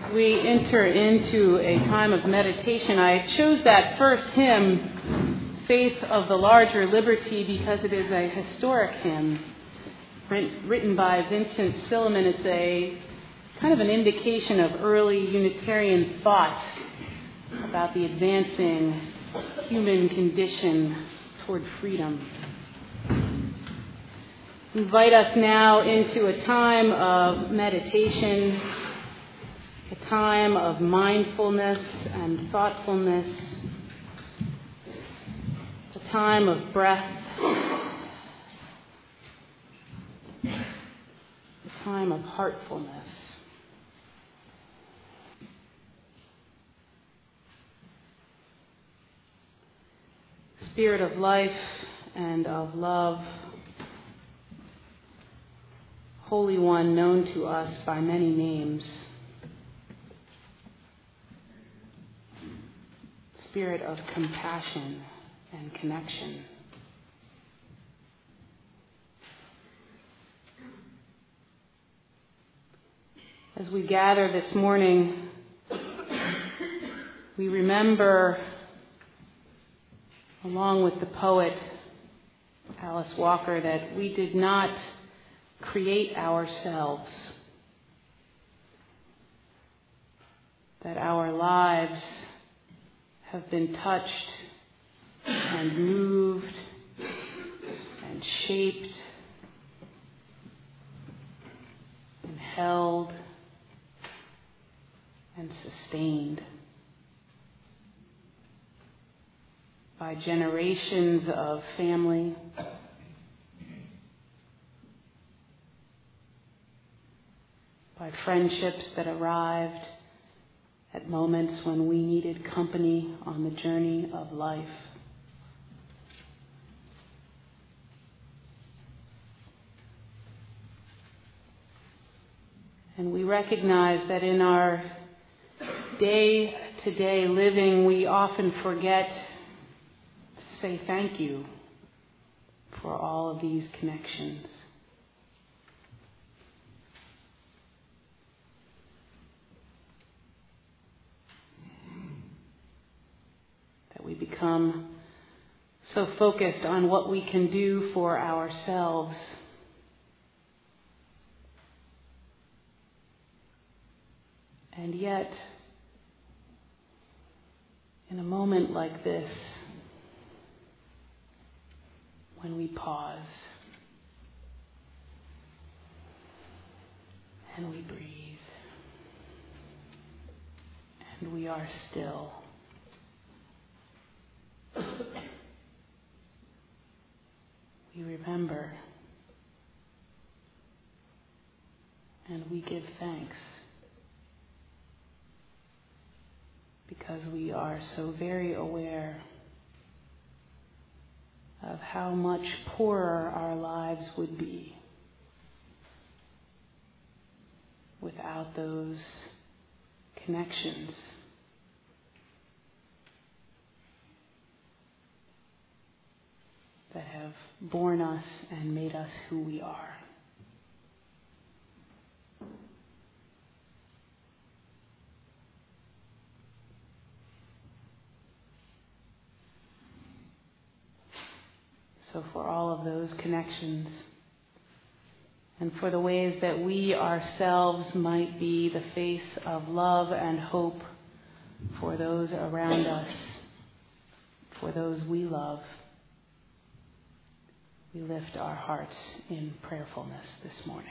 we enter into a time of meditation, I chose that first hymn, Faith of the Larger Liberty, because it is a historic hymn written by Vincent Silliman. It's a kind of an indication of early Unitarian thought about the advancing human condition toward freedom. Invite us now into a time of meditation, a time of mindfulness and thoughtfulness, a time of breath, a time of heartfulness. Spirit of life and of love, Holy One known to us by many names, Spirit of compassion and connection. As we gather this morning, we remember, along with the poet Alice Walker, that we did not create ourselves, that our lives have been touched and moved and shaped and held and sustained by generations of family, by friendships that arrived at moments when we needed company on the journey of life. And we recognize that in our day-to-day living, we often forget to say thank you for all of these connections. We become so focused on what we can do for ourselves and yet, in a moment like this, when we pause and we breathe and we are still, we remember and we give thanks because we are so very aware of how much poorer our lives would be without those connections. That have born us and made us who we are. So for all of those connections, and for the ways that we ourselves might be the face of love and hope for those around us, for those we love, we lift our hearts in prayerfulness this morning.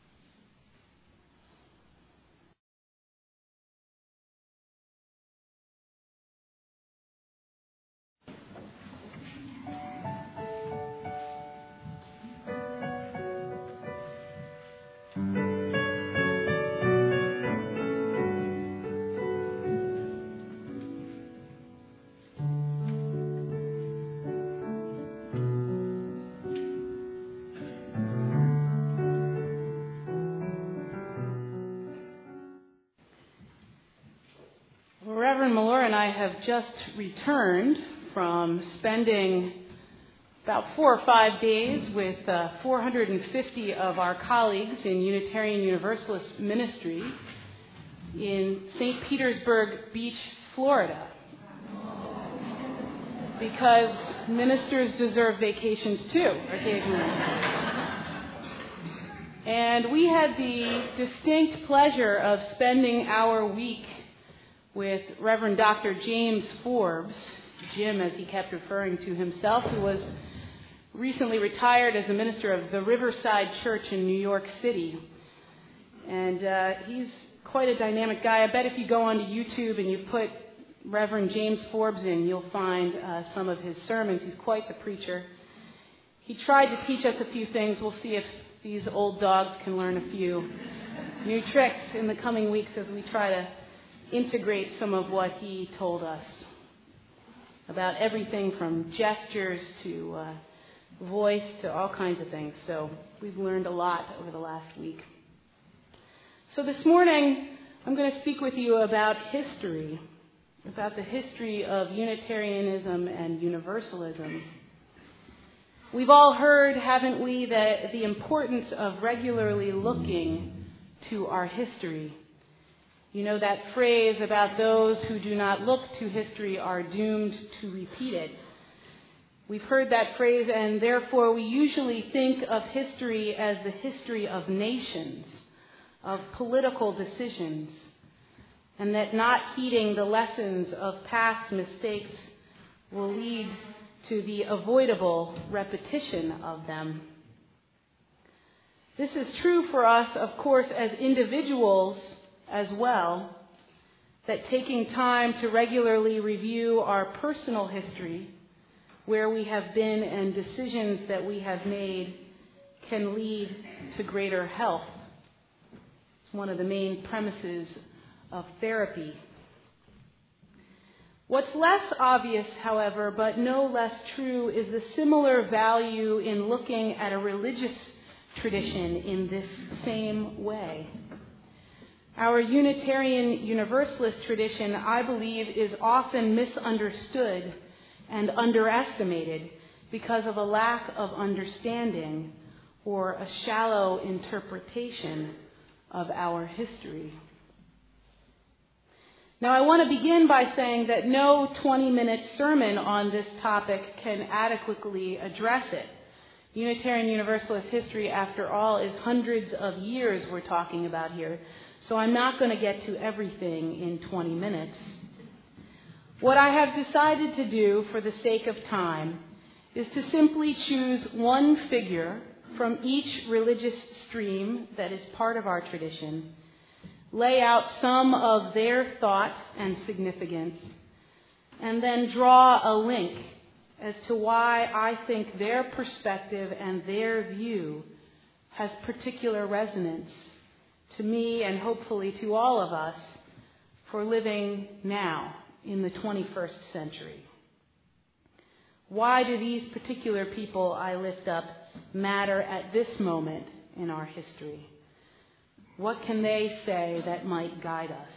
Reverend Malora and I have just returned from spending about 4 or 5 days with 450 of our colleagues in Unitarian Universalist ministry in St. Petersburg Beach, Florida, because ministers deserve vacations too, occasionally. And we had the distinct pleasure of spending our week with Reverend Dr. James Forbes, Jim as he kept referring to himself, who was recently retired as a minister of the Riverside Church in New York City. And he's quite a dynamic guy. I bet if you go onto YouTube and you put Reverend James Forbes in, you'll find some of his sermons. He's quite the preacher. He tried to teach us a few things. We'll see if these old dogs can learn a few new tricks in the coming weeks as we try to integrate some of what he told us about everything from gestures to voice to all kinds of things. So we've learned a lot over the last week. So this morning, I'm going to speak with you about history, about the history of Unitarianism and Universalism. We've all heard, haven't we, that the importance of regularly looking to our history. You know that phrase about those who do not look to history are doomed to repeat it. We've heard that phrase, and therefore we usually think of history as the history of nations, of political decisions, and that not heeding the lessons of past mistakes will lead to the avoidable repetition of them. This is true for us, of course, as individuals as well, that taking time to regularly review our personal history, where we have been and decisions that we have made, can lead to greater health. It's one of the main premises of therapy. What's less obvious, however, but no less true, is the similar value in looking at a religious tradition in this same way. Our Unitarian Universalist tradition, I believe, is often misunderstood and underestimated because of a lack of understanding or a shallow interpretation of our history. Now, I want to begin by saying that no 20-minute sermon on this topic can adequately address it. Unitarian Universalist history, after all, is hundreds of years we're talking about here, so I'm not going to get to everything in 20 minutes. What I have decided to do for the sake of time is to simply choose one figure from each religious stream that is part of our tradition, lay out some of their thought and significance, and then draw a link as to why I think their perspective and their view has particular resonance to me and hopefully to all of us for living now in the 21st century. Why do these particular people I lift up matter at this moment in our history? What can they say that might guide us?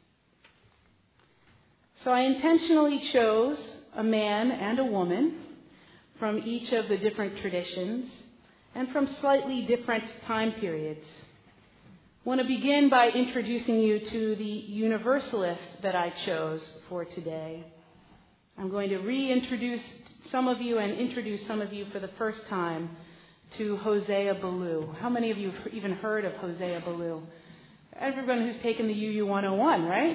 So I intentionally chose a man and a woman from each of the different traditions and from slightly different time periods. I want to begin by introducing you to the Universalist that I chose for today. I'm going to reintroduce some of you and introduce some of you for the first time to Hosea Ballou. How many of you have even heard of Hosea Ballou? Everyone who's taken the UU 101, right?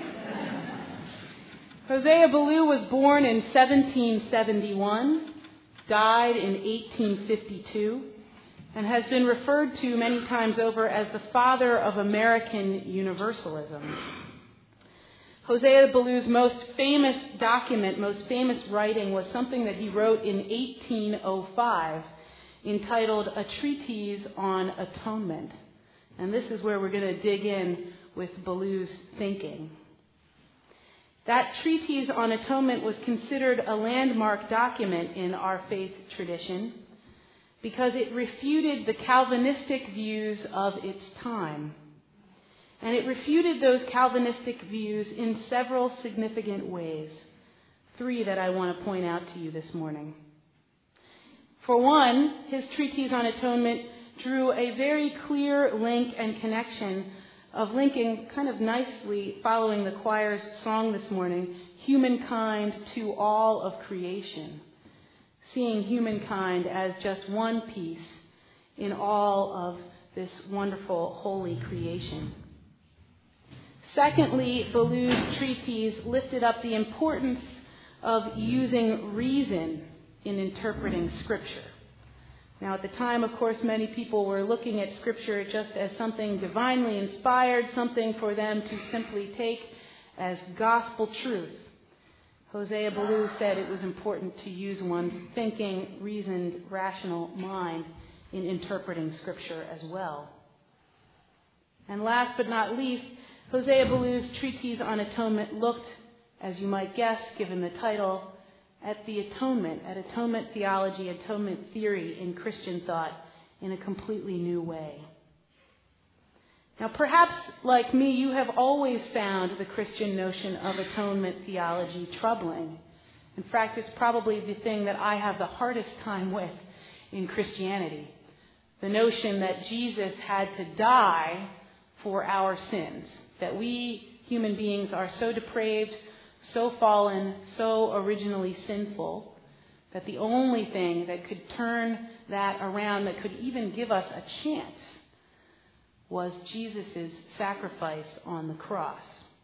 Hosea Ballou was born in 1771, died in 1852, and has been referred to many times over as the father of American Universalism. Hosea Ballou's most famous document, most famous writing, was something that he wrote in 1805, entitled A Treatise on Atonement. And this is where we're going to dig in with Ballou's thinking. That Treatise on Atonement was considered a landmark document in our faith tradition because it refuted the Calvinistic views of its time. And it refuted those Calvinistic views in several significant ways. 3 that I want to point out to you this morning. For one, his Treatise on Atonement drew a very clear link and connection of linking kind of nicely, following the choir's song this morning, humankind to all of creation, seeing humankind as just one piece in all of this wonderful, holy creation. Secondly, Ballou's treatise lifted up the importance of using reason in interpreting Scripture. Now, at the time, of course, many people were looking at Scripture just as something divinely inspired, something for them to simply take as gospel truth. Hosea Ballou said it was important to use one's thinking, reasoned, rational mind in interpreting Scripture as well. And last but not least, Hosea Ballou's treatise on atonement looked, as you might guess, given the title, at the atonement, at atonement theology, atonement theory in Christian thought in a completely new way. Now, perhaps, like me, you have always found the Christian notion of atonement theology troubling. In fact, it's probably the thing that I have the hardest time with in Christianity. The notion that Jesus had to die for our sins, that we human beings are so depraved, so fallen, so originally sinful, that the only thing that could turn that around, that could even give us a chance, was Jesus' sacrifice on the cross.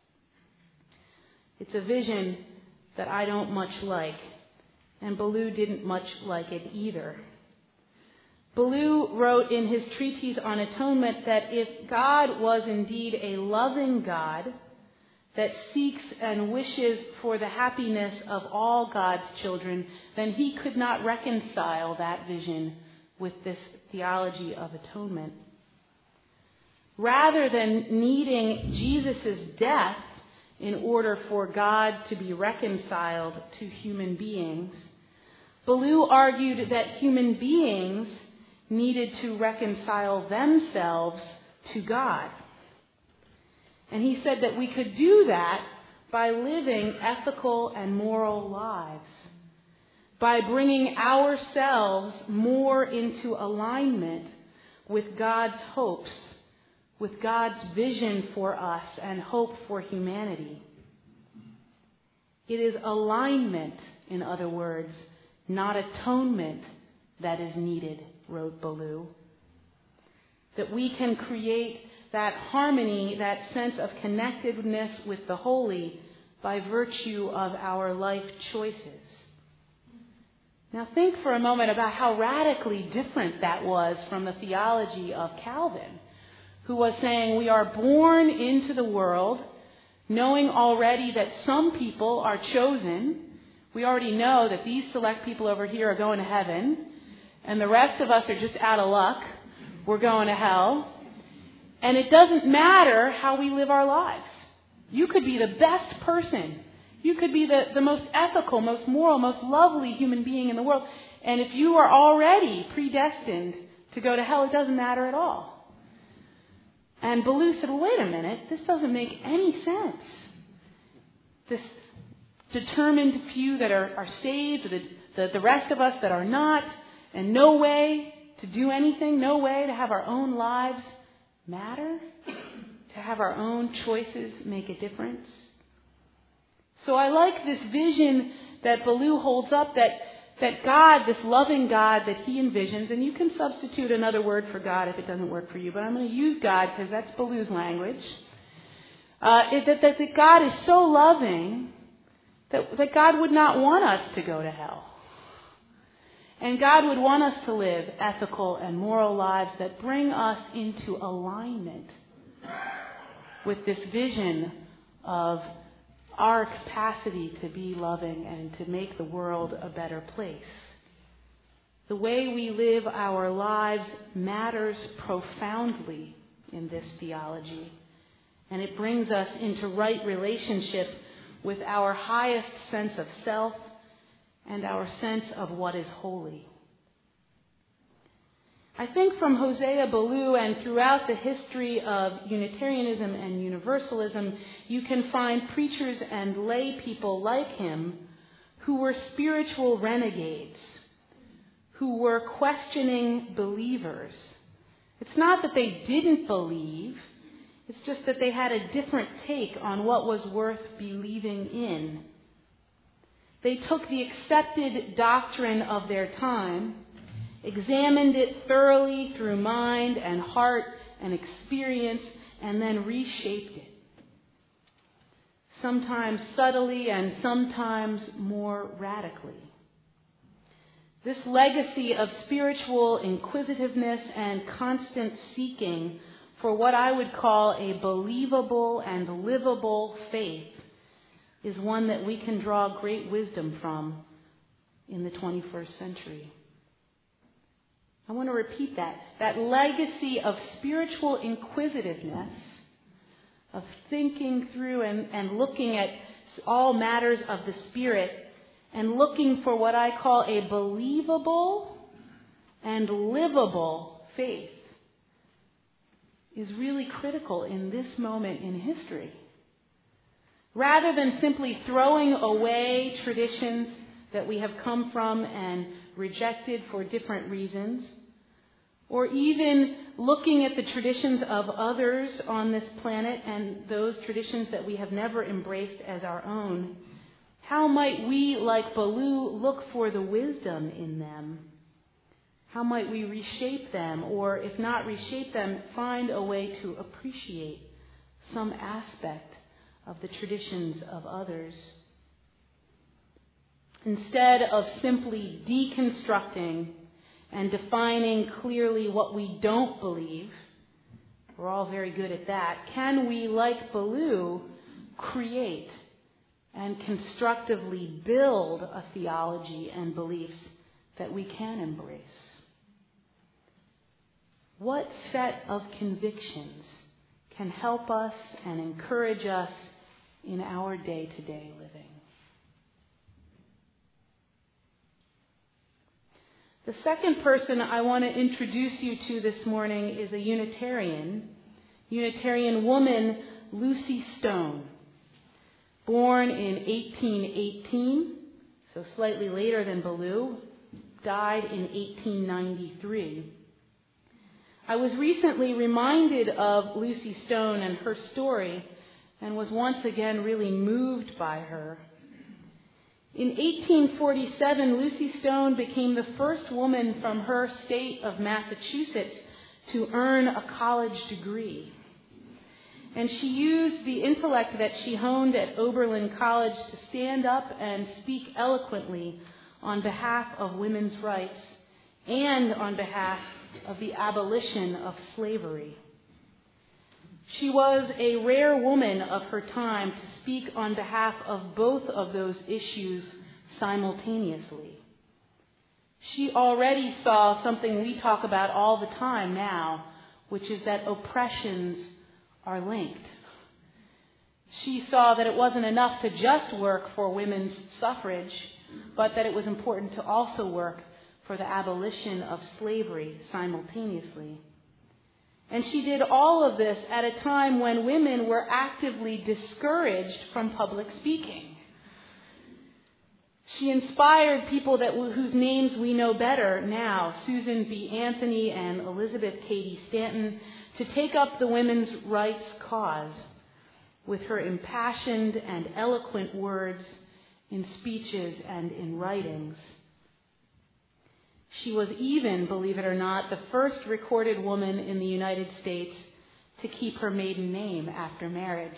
It's a vision that I don't much like, and Ballou didn't much like it either. Ballou wrote in his treatise on atonement that if God was indeed a loving God that seeks and wishes for the happiness of all God's children, then he could not reconcile that vision with this theology of atonement. Rather than needing Jesus' death in order for God to be reconciled to human beings, Ballou argued that human beings needed to reconcile themselves to God. And he said that we could do that by living ethical and moral lives, by bringing ourselves more into alignment with God's hopes, with God's vision for us and hope for humanity. It is alignment, in other words, not atonement, that is needed, wrote Ballou. That we can create that harmony, that sense of connectedness with the holy by virtue of our life choices. Now think for a moment about how radically different that was from the theology of Calvin, who was saying we are born into the world knowing already that some people are chosen. We already know that these select people over here are going to heaven, and the rest of us are just out of luck. We're going to hell. And it doesn't matter how we live our lives. You could be the best person. You could be the most ethical, most moral, most lovely human being in the world. And if you are already predestined to go to hell, it doesn't matter at all. And Ballou said, well, wait a minute. This doesn't make any sense. This determined few that are saved, the rest of us that are not, and no way to do anything, no way to have our own lives matter, to have our own choices make a difference. So I like this vision that Ballou holds up, that God, this loving God that he envisions, and you can substitute another word for God if it doesn't work for you, but I'm going to use God because that's Ballou's language, that God is so loving that God would not want us to go to hell. And God would want us to live ethical and moral lives that bring us into alignment with this vision of our capacity to be loving and to make the world a better place. The way we live our lives matters profoundly in this theology, and it brings us into right relationship with our highest sense of self and our sense of what is holy. I think from Hosea Ballou and throughout the history of Unitarianism and Universalism, you can find preachers and lay people like him who were spiritual renegades, who were questioning believers. It's not that they didn't believe. It's just that they had a different take on what was worth believing in. They took the accepted doctrine of their time, examined it thoroughly through mind and heart and experience, and then reshaped it. Sometimes subtly and sometimes more radically. This legacy of spiritual inquisitiveness and constant seeking for what I would call a believable and livable faith is one that we can draw great wisdom from in the 21st century. I want to repeat that. That legacy of spiritual inquisitiveness, of thinking through and looking at all matters of the Spirit and looking for what I call a believable and livable faith is really critical in this moment in history. Rather than simply throwing away traditions that we have come from and rejected for different reasons, or even looking at the traditions of others on this planet and those traditions that we have never embraced as our own, how might we, like Baloo, look for the wisdom in them? How might we reshape them, or if not reshape them, find a way to appreciate some aspect of the traditions of others? Instead of simply deconstructing and defining clearly what we don't believe, we're all very good at that, can we, like Baloo, create and constructively build a theology and beliefs that we can embrace? What set of convictions can help us and encourage us in our day-to-day living? The second person I want to introduce you to this morning is a Unitarian woman, Lucy Stone. Born in 1818, so slightly later than Baloo, died in 1893. I was recently reminded of Lucy Stone and her story and was once again really moved by her. In 1847, Lucy Stone became the first woman from her state of Massachusetts to earn a college degree. And she used the intellect that she honed at Oberlin College to stand up and speak eloquently on behalf of women's rights and on behalf of the abolition of slavery. She was a rare woman of her time to speak on behalf of both of those issues simultaneously. She already saw something we talk about all the time now, which is that oppressions are linked. She saw that it wasn't enough to just work for women's suffrage, but that it was important to also work for the abolition of slavery simultaneously. And she did all of this at a time when women were actively discouraged from public speaking. She inspired people whose names we know better now, Susan B. Anthony and Elizabeth Cady Stanton, to take up the women's rights cause with her impassioned and eloquent words in speeches and in writings. She was even, believe it or not, the first recorded woman in the United States to keep her maiden name after marriage.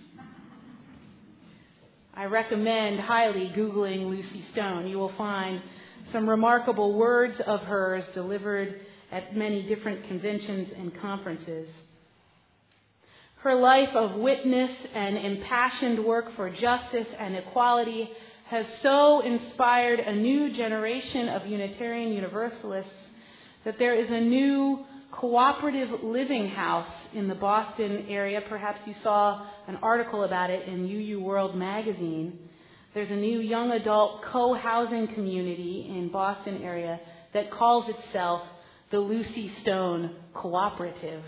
I recommend highly Googling Lucy Stone. You will find some remarkable words of hers delivered at many different conventions and conferences. Her life of witness and impassioned work for justice and equality has so inspired a new generation of Unitarian Universalists that there is a new cooperative living house in the Boston area. Perhaps you saw an article about it in UU World magazine. There's a new young adult co-housing community in Boston area that calls itself the Lucy Stone Cooperative.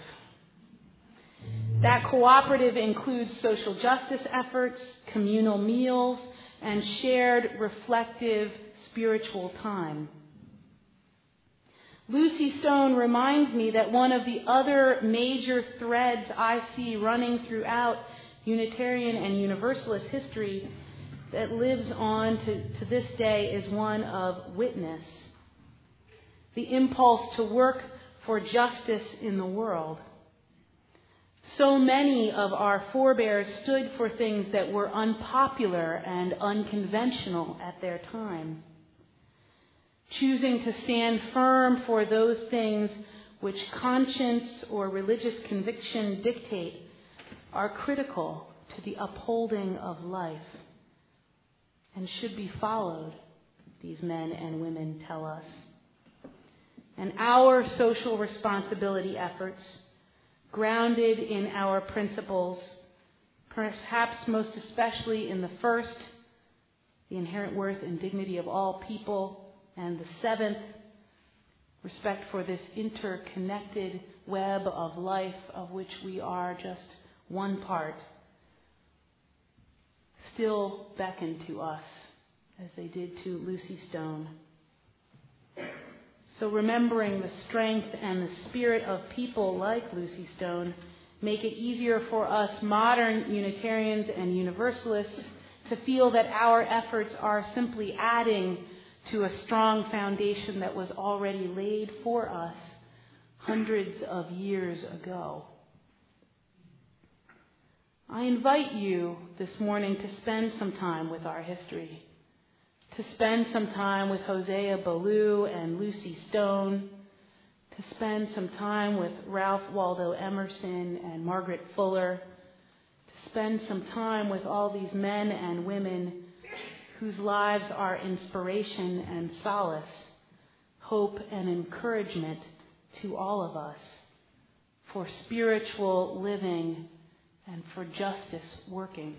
That cooperative includes social justice efforts, communal meals, and shared reflective spiritual time. Lucy Stone reminds me that one of the other major threads I see running throughout Unitarian and Universalist history that lives on to this day is one of witness. The impulse to work for justice in the world. So many of our forebears stood for things that were unpopular and unconventional at their time. Choosing to stand firm for those things which conscience or religious conviction dictate are critical to the upholding of life and should be followed, these men and women tell us. And our social responsibility efforts, grounded in our principles, perhaps most especially in the first, the inherent worth and dignity of all people, and the seventh, respect for this interconnected web of life of which we are just one part, still beckon to us as they did to Lucy Stone. So remembering the strength and the spirit of people like Lucy Stone make it easier for us modern Unitarians and Universalists to feel that our efforts are simply adding to a strong foundation that was already laid for us hundreds of years ago. I invite you this morning to spend some time with our history, to spend some time with Hosea Ballou and Lucy Stone, to spend some time with Ralph Waldo Emerson and Margaret Fuller, to spend some time with all these men and women whose lives are inspiration and solace, hope and encouragement to all of us for spiritual living and for justice working.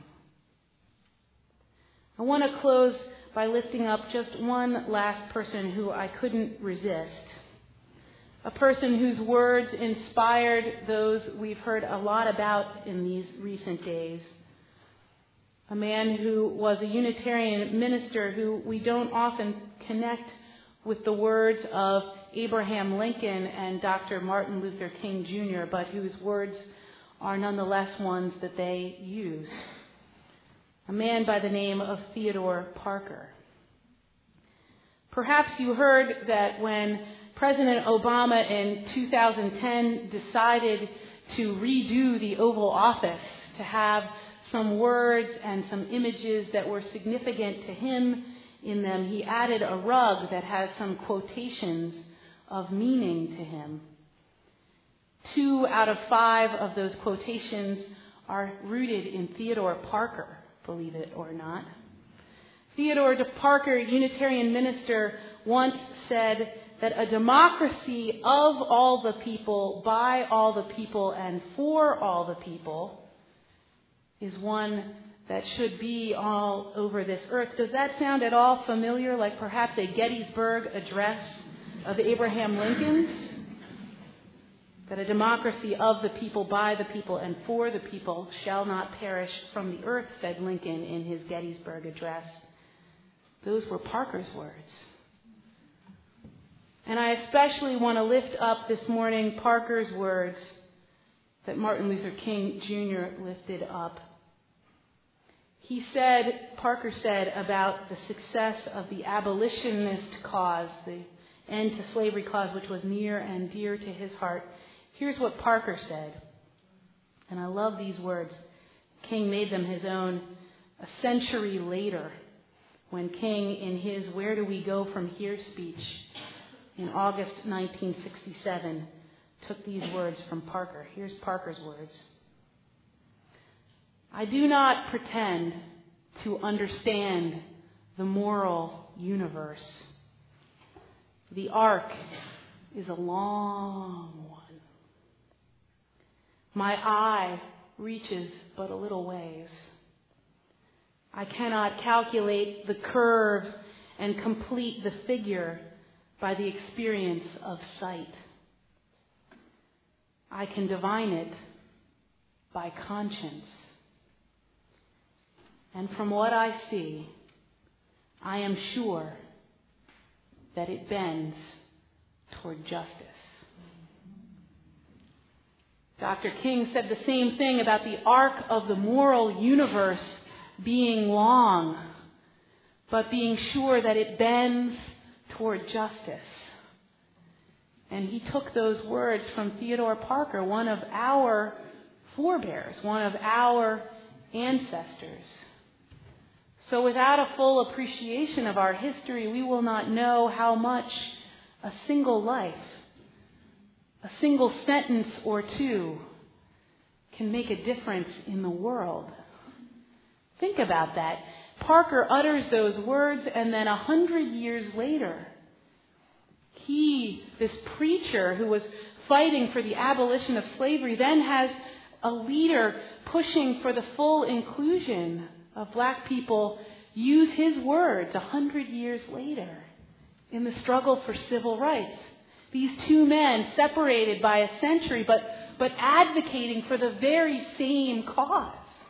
I want to close by lifting up just one last person who I couldn't resist. A person whose words inspired those we've heard a lot about in these recent days. A man who was a Unitarian minister who we don't often connect with the words of Abraham Lincoln and Dr. Martin Luther King Jr., but whose words are nonetheless ones that they use. A man by the name of Theodore Parker. Perhaps you heard that when President Obama in 2010 decided to redo the Oval Office, to have some words and some images that were significant to him in them, he added a rug that has some quotations of meaning to him. 2 out of 5 of those quotations are rooted in Theodore Parker, believe it or not. Theodore Parker, Unitarian minister, once said that a democracy of all the people, by all the people, and for all the people is one that should be all over this earth. Does that sound at all familiar, like perhaps a Gettysburg Address of Abraham Lincoln's? That a democracy of the people, by the people, and for the people shall not perish from the earth, said Lincoln in his Gettysburg Address. Those were Parker's words. And I especially want to lift up this morning Parker's words that Martin Luther King Jr. lifted up. Parker said about the success of the abolitionist cause, the end to slavery cause, which was near and dear to his heart. Here's what Parker said, and I love these words. King made them his own a century later, when King, in his Where Do We Go From Here speech in August 1967, took these words from Parker. Here's Parker's words. I do not pretend to understand the moral universe. The arc is a long one. My eye reaches but a little ways. I cannot calculate the curve and complete the figure by the experience of sight. I can divine it by conscience. And from what I see, I am sure that it bends toward justice. Dr. King said the same thing about the arc of the moral universe being long, but being sure that it bends toward justice. And he took those words from Theodore Parker, one of our forebears, one of our ancestors. So without a full appreciation of our history, we will not know how much a single life, a single sentence or two, can make a difference in the world. Think about that. Parker utters those words, and then 100 years later, he, this preacher who was fighting for the abolition of slavery, then has a leader pushing for the full inclusion of black people, use his words 100 years later in the struggle for civil rights. These two men separated by a century, but advocating for the very same cause.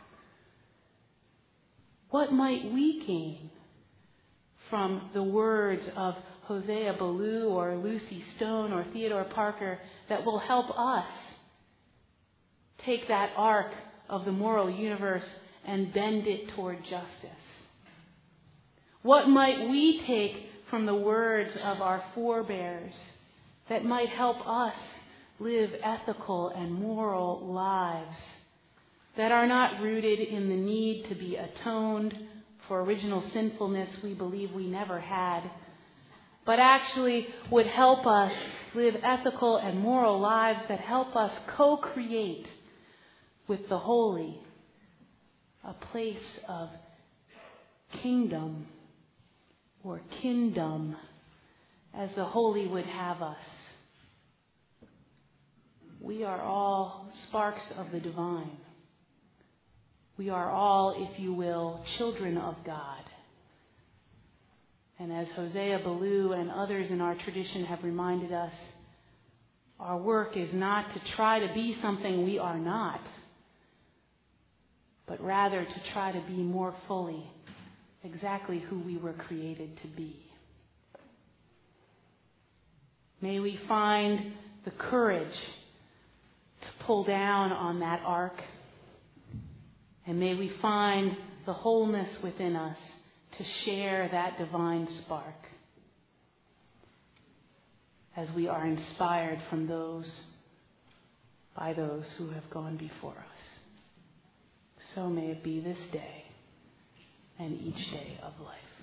What might we gain from the words of Hosea Ballou or Lucy Stone or Theodore Parker that will help us take that arc of the moral universe and bend it toward justice? What might we take from the words of our forebears that might help us live ethical and moral lives that are not rooted in the need to be atoned for original sinfulness we believe we never had, but actually would help us live ethical and moral lives that help us co-create with the holy a place of kingdom or kindom as the holy would have us. We are all sparks of the divine. We are all, if you will, children of God. And as Hosea Ballou and others in our tradition have reminded us, our work is not to try to be something we are not, but rather to try to be more fully exactly who we were created to be. May we find the courage to pull down on that arc, and may we find the wholeness within us to share that divine spark as we are inspired by those who have gone before us. So may it be this day and each day of life.